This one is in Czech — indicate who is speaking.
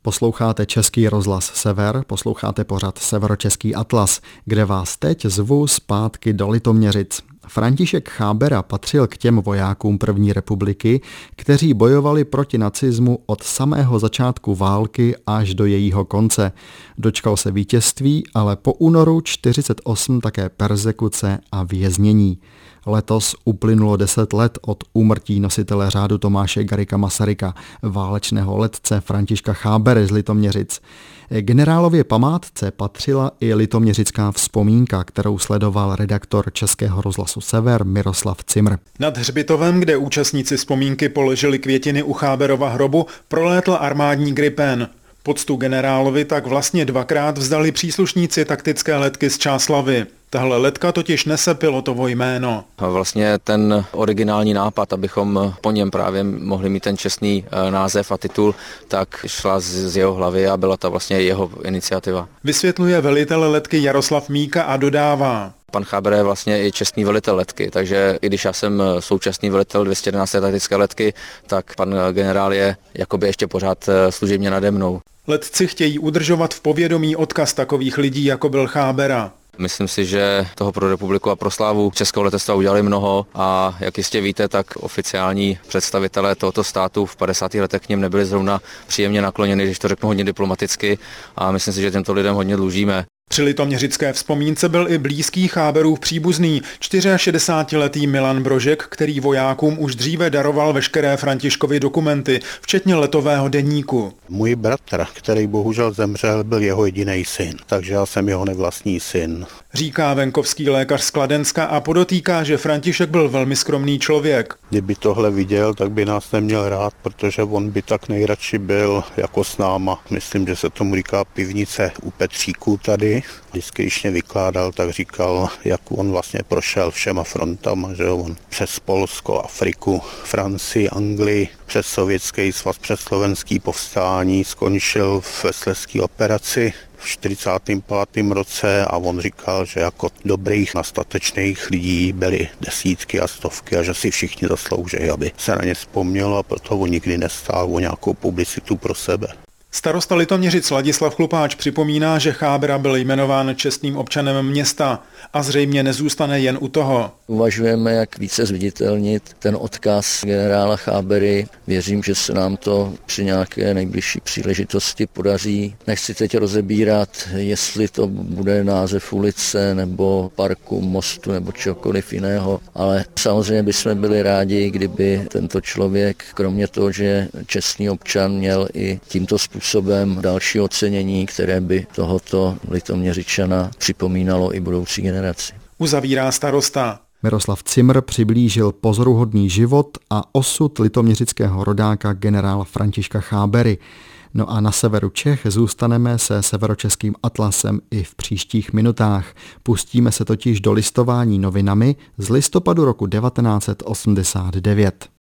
Speaker 1: Posloucháte Český rozhlas Sever, posloucháte pořad Severočeský atlas, kde vás teď zvu zpátky do Litoměřic. František Chábera patřil k těm vojákům první republiky, kteří bojovali proti nacismu od samého začátku války až do jejího konce. Dočkal se vítězství, ale po únoru 1948 také perzekuce a věznění. Letos uplynulo 10 let od úmrtí nositele řádu Tomáše Garrigua Masaryka, válečného letce Františka Chábery z Litoměřic. Generálově památce patřila i litoměřická vzpomínka, kterou sledoval redaktor Českého rozhlasu Sever Miroslav Cimr.
Speaker 2: Nad hřbitovem, kde účastníci vzpomínky položili květiny u Cháberova hrobu, prolétl armádní Gripen. Poctu generálovi tak vlastně dvakrát vzdali příslušníci taktické letky z Čáslavi. Tahle letka totiž nese pilotovo jméno.
Speaker 3: Vlastně ten originální nápad, abychom po něm právě mohli mít ten čestný název a titul, tak šla z jeho hlavy a byla to vlastně jeho iniciativa.
Speaker 2: Vysvětluje velitel letky Jaroslav Míka a dodává.
Speaker 3: Pan Chábera je vlastně i čestný velitel letky, takže i když já jsem současný velitel 211. taktické letky, tak pan generál je jakoby ještě pořád služebně nade mnou.
Speaker 2: Letci chtějí udržovat v povědomí odkaz takových lidí, jako byl Chábera.
Speaker 3: Myslím si, že toho pro republiku a pro slávu českého letectva udělali mnoho a jak jistě víte, tak oficiální představitelé tohoto státu v 50. letech k něm nebyli zrovna příjemně nakloněni, když to řeknu hodně diplomaticky, a myslím si, že těmto lidem hodně dlužíme.
Speaker 2: Při litoměřické vzpomínce byl i blízký Cháberův příbuzný, 64letý Milan Brožek, který vojákům už dříve daroval veškeré Františkovy dokumenty, včetně letového deníku.
Speaker 4: Můj bratr, který bohužel zemřel, byl jeho jediný syn, takže já jsem jeho nevlastní syn.
Speaker 2: Říká venkovský lékař z Kladenska a podotýká, že František byl velmi skromný člověk.
Speaker 4: Kdyby tohle viděl, tak by nás neměl rád, protože on by tak nejradši byl jako s náma. Myslím, že se tomu říká pivnice u Petříků tady. Vždycky, když mě vykládal, tak říkal, jak on vlastně prošel všema frontama, že on přes Polsko, Afriku, Francii, Anglii, přes Sovětský svaz, přes slovenský povstání, skončil ve Slezské operaci v 45. roce a on říkal, že jako dobrých a statečných lidí byly desítky a stovky a že si všichni zaslouží, aby se na ně vzpomnělo, a proto on nikdy nestál o nějakou publicitu pro sebe.
Speaker 2: Starosta Litoměřic Ladislav Chlupáč připomíná, že Chábera byl jmenován čestným občanem města a zřejmě nezůstane jen u toho.
Speaker 5: Uvažujeme, jak více zviditelnit ten odkaz generála Chábery. Věřím, že se nám to při nějaké nejbližší příležitosti podaří. Nechci teď rozebírat, jestli to bude název ulice nebo parku, mostu nebo čokoliv jiného, ale samozřejmě bychom byli rádi, kdyby tento člověk, kromě toho, že čestný občan, měl i tímto způsobem další ocenění, které by tohoto Litoměřičana připomínalo i budoucí generaci.
Speaker 2: Uzavírá starosta.
Speaker 1: Miroslav Cimr přiblížil pozoruhodný život a osud litoměřického rodáka generála Františka Chábery. No a na severu Čech zůstaneme se severočeským atlasem i v příštích minutách. Pustíme se totiž do listování novinami z listopadu roku 1989.